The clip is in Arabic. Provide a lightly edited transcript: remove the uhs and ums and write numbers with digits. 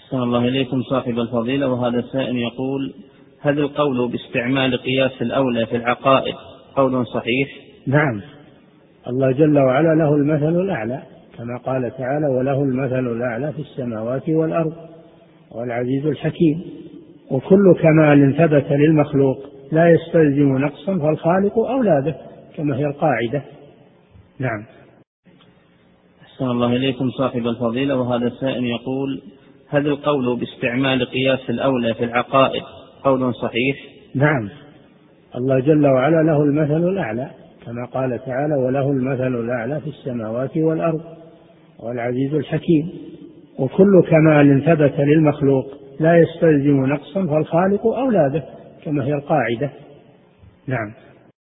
أحسن الله إليكم صاحب الفضيلة، وهذا السائل يقول: هل القول باستعمال قياس الأولى في العقائد قول صحيح؟ نعم، الله جل وعلا له المثل الأعلى كما قال تعالى: وله المثل الأعلى في السماوات والأرض والعزيز الحكيم. وكل كمال ثبت للمخلوق لا يستلزم نقصا، فالخالق أولى به كما هي القاعدة. نعم. أحسن الله إليكم صاحب الفضيلة، وهذا السائل يقول: هل القول باستعمال قياس الأولى في العقائد قول صحيح؟ نعم، الله جل وعلا له المثل الأعلى كما قال تعالى: وله المثل الأعلى في السماوات والأرض والعزيز الحكيم. وكل كمال ثبت للمخلوق لا يستلزم نقصا، فالخالق أولى به كما هي القاعدة. نعم.